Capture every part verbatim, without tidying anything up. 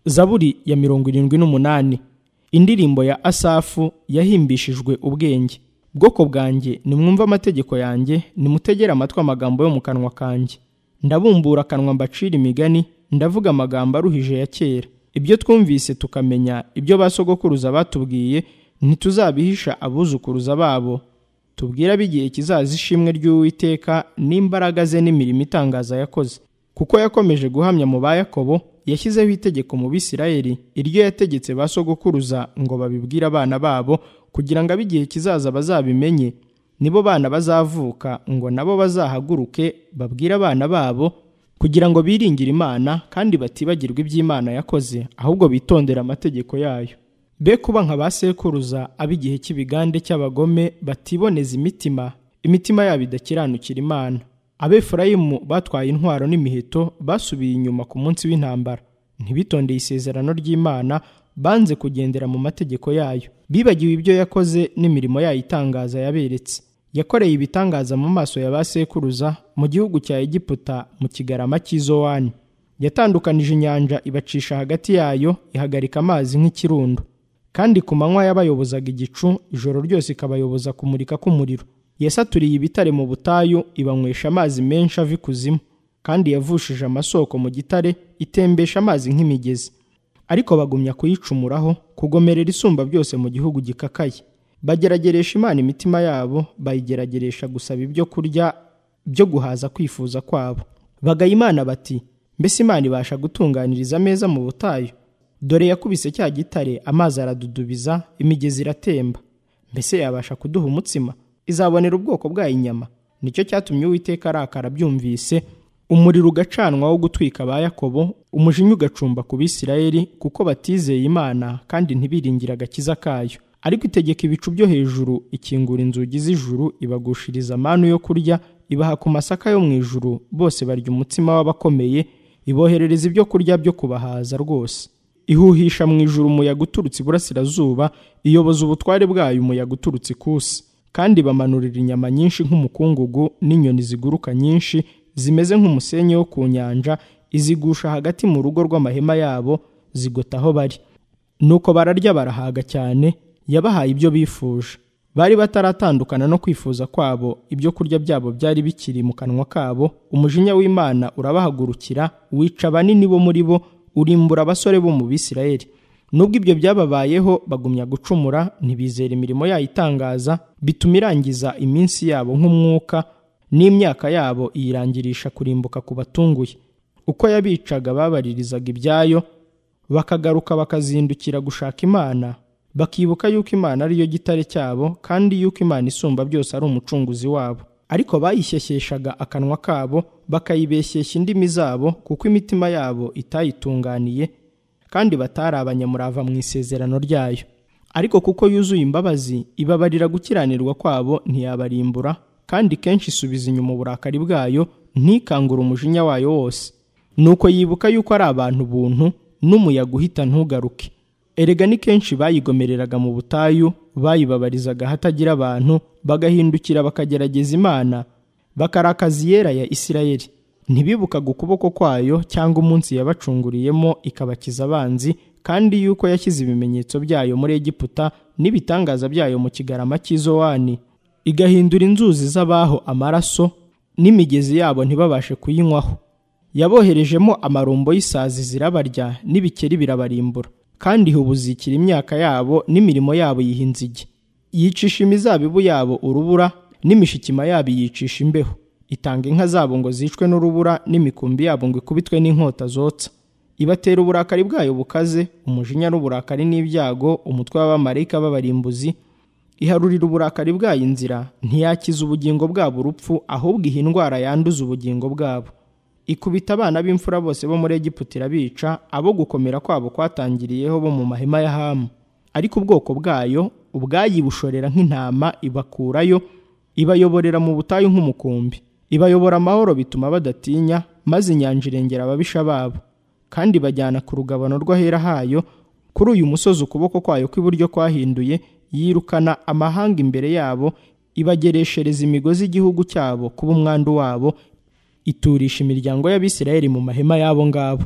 Zaburi ya mirongo irindwi n'umunani. Indirimbo ya Asafu yahimbishijwe ubwenge. Bwoko bwanjye, nimwumve amategeko yanjye, nimutegere amatwi amagambo yo mu kanwa kanjye. Ndabumbura akanwa mbacira imigani, ndavuga amagambo aruhije ya kera. Ibyo twumvise tukamenya, ibyo basogokuruza batubwiye, ntituzabihisha abuzukuruza babo. Tubwira bigiye kizaza ishimwe ry'Uwiteka n'imbaraga ze n'imirimo itangaza yakoze. Kuko yakomeje guhamya mu ba Yakobo, yashyizeho itegeko mu Bisirayeli, iryo yategetse basogokuruza ngo babibwire abana babo, kugira ngo ab'igihe kizaza bazabimenye, nibo bana bazavuka ngo nabo bazahaguruke babwire abana babo, kugira ngo biringire Imana kandi batibagirwa iby'Imana yakoze, ahubwo bitondera amategeko yayo. Be kuba nka ba sekuruza ab'igihe cy'ibigande cy'abagome batiboneza imitima, imitima yabo idakiranukira Imana. Abefurayimu batwaye intwaro n'imiheto, basubiye inyuma ku munsi w'intambara. Ntibitondeye isezerano ry'Imana, banze kugendera mu mategeko yayo. Bibagiwe ibyo yakoze n'imirimo yayo itangaza yaberetse. Yakoreye ibitangaza mu maso ya ba sekuruza mu gihugu cya Egiputa mu kigarama cy'Izowani. Yatandukanije inyanja ibacisha hagati yayo, ihagarika amazi nk'ikirundo. Kandi ku manywa yabayobozaga igicu, ijoro ryose ikabayoboza kumurika k'umuriro. Yasaturiye ibitare mu butayu, ibanywesha amazi menshi ava ikuzimu. Kandi yavushije amasoko mu gitare, itembesha amazi nk'imigezi. Ariko bagumya kuyicumuraho, kugomerera isumba byose mu gihugu gikakaye. Bagerageresha Imana imitima yabo, bayigerageresha gusaba ibyo kurya byo guhaza kwifuza kwabo. Bagaya Imana bati, mbese Imana ibasha gutunganiriza ameza mu butayu? Dore yakubise cya gitare, amazi aradudubiza, imigezi iratemba. Mbese yabasha kuduha umutsima? Izabonera ubwoko bwayo inyama? Nicyo cyatumye Uwiteka arakara byumvise, umuriro ugacanwa wo gutwika ba Yakobo, umujinya ugacumba ku Bisirayeli, kuko batizeye Imana kandi ntibiringira agakiza kayo. Ariko itegeka ibicu byo hejuru, ikingura inzugi z'ijuru, ibagushiriza manu yo kurya, ibaha ku masaka yo mu ijuru, bose barya umutsima w'abakomeye, iboherereza ibyo kurya byo kubahaza rwose. Ihuhisha mu ijuru umuyaga uturutse iburasirazuba, iyoboza ubutware bwayo umuyaga uturutse ikusi. Kandi bamanurira inyama nyinshi nk'umukungugu, n'inyoni ziguruka nyinshi zimeze nk'umusenyi wo ku nyanja, izigusha hagati mu rugo rw'amahema yabo, zigota aho bari. Nuko bararya barahaga cyane, yabahaye ibyo bifuje. Bari bataratandukana no kwifuza kwabo, ibyo kurya byabo byari bikiri mu kanwa kabo. Umujinya w'Imana urabahagurukira, wica banini bo muri bo, urimbura abasore bo mu Bisirayeli. Nubwo ibyo byababayeho, bagumya gucumura, ntibizera imirimo yayo itangaza, bituma irangiza iminsi yabo nk'umwuka, n'imyaka yabo iyirangirisha kurimbuka ku batunguye. Uko yabicaga babaririzaga ibyayo, bakagaruka bakazindukira gushaka Imana, bakibuka yuko Imana ari yo gitare cyabo, kandi yuko Imana isumba byose ari umucunguzi wabo. Ariko bayishyeshyeshaga akanwa kabo, bakayibeshyeshya indimi zabo, kuko imitima yabo itayitunganiye, kandi batari abanyamurava mu isezerano ryayo. Ariko kuko yuzuye imbabazi, ibabarira gukiranirwa kwabo, ntiyabarimbura, kandi kenshi isubiza inyuma uburakari bwayo, ntikangure umujinya wayo wose. Nuko yibuka yuko ari abantu buntu, n'umuyaga uhita ntugaruke. Erega ni kenshi bayigomereraga mu butayu, bayibabarizaga hatagira abantu, bagahindukira bakagerageza Imana, bakarakaza iyera ya Isirayeli. Ntibibukaga ukuboko kwayo cyangwa umunsi yabacunguriyemo ikabakiza abanzi, kandi yuko yashyize ibimenyetso byayo muri Egiputa n'ibitangaza byayo mu kigarama cy'Izowani, igahindura inzuzi z'abaho amaraso, n'imigezi yabo ntibabashe kuyinywaho. Yaboherejemo amarumbo y'isazi zirabarya, n'ibikeri birabarimbura. Kandi ihubuzikira imyaka yabo, n'imirimo yabo yiha inzige. Yicisha imizabibu yabo urubura, n'imishikima yabo yicisha imbeho. Itanga inka zabo ngo zicwe n'urubura, n'imikumbi yabo ngo ikubitwe n'inkota zotsa. Ibatera uburakari bwayo bukaze, umujinya n'uburakari n'ibyago, umutwe w'abamarayika b'abarimbuzi. Iharurira uburakari bwayo inzira, ntiyakiza ubugingo bwabo urupfu, ahubwo iha indwara yanduza ubugingo bwabo. Ikubita abana b'imfura bose bo muri Egiputa irabica, abo gukomera kwabo kwatangiriyeho bo mu mahema ya Hamu. Ariko ubwoko bwayo, ubwayibushorera nk'intama, ibakurayo, ibayoborera mu butayu nk'umukumbi. Ibayobora amahoro bituma badatinya, maze inyanja irengera ababisha babo. Kandi bajyana ku rugabano rw'ahera hayo, kuri uyu musozi ukuboko kwayo kw'iburyo kwahinduye, yirukana amahanga imbere yabo, ibagereshereza imigozi igihugu cyabo kuba umwandu wabo, iturisha imiryango y'Abisirayeli mu mahema yabo ngabo.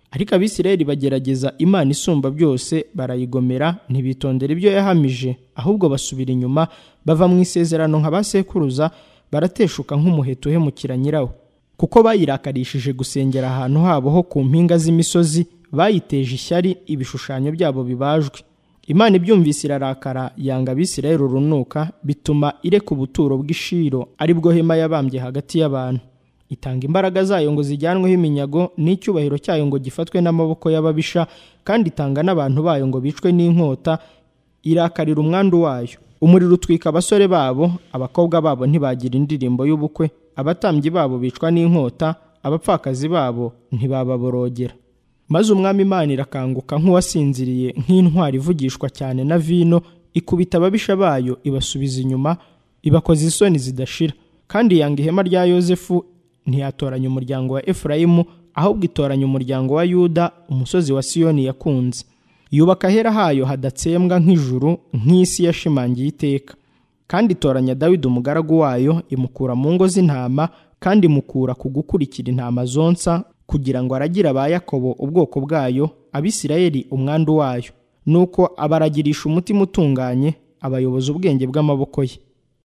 ariko Abisirayeli bagerageza Imana isumba byose, barayigomera, ntibitondera ibyo yahamije, ahubwo basubira inyuma, bava mu isezerano nka ba sekuruza, barateshuka nk'umuheto uhemukira nyirawo. Kuko bayirakarishije gusengera ahantu habo ho ku mpinga z'imisozi, bayiteje ishyari, ibishushanyo byabo bibajwe. Imana ibyumvise irarakara, yanga Abisirayeli urunuka, bituma ireka ubuturo bw'Ishiro, ari bwo hema yabambye hagati y'abantu. Itanga imbaraga zayo ngo zijyanweho iminyago, n'icyubahiro cyayo ngo gifatwe n'amaboko y'ababisha, kandi itanga n'abantu bayo ngo bicwe n'inkota, irakarira umwandu wayo. Umuriro utwika abasore babo, abakobwa babo ntibagira indirimbo y'ubukwe, abatambyi babo bicwa n'inkota, abapfakazi babo ntibababorogera. Maze umwami Imana irakanguka nk'uwasinziriye, nk'intwari ivugishwa cyane na vino, ikubita ababisha bayo, ibasubiza inyuma, ibakoza isoni zidashira. Kandi yanga ihema rya Yozefu, ntiyatoranya umuryango wa Efurayimu, ahubwo itoranya umuryango wa Yuda, umusozi wa Siyoni yakunze. Yubaka ahera hayo hadatsembwa nk'ijuru, nk'isi yashimangiye iteka. Kandi itoranya Dawidi umugaragu wayo, imukura mu ngo z'intama, kandi imukura ku gukurikira intama zonsa, kugira ngo aragire aba Yakobo ubwoko bwayo, Abisirayeli umwandu wayo. Nuko abaragirisha umutima utunganye, abayoboza ubwenge bw'amaboko ye.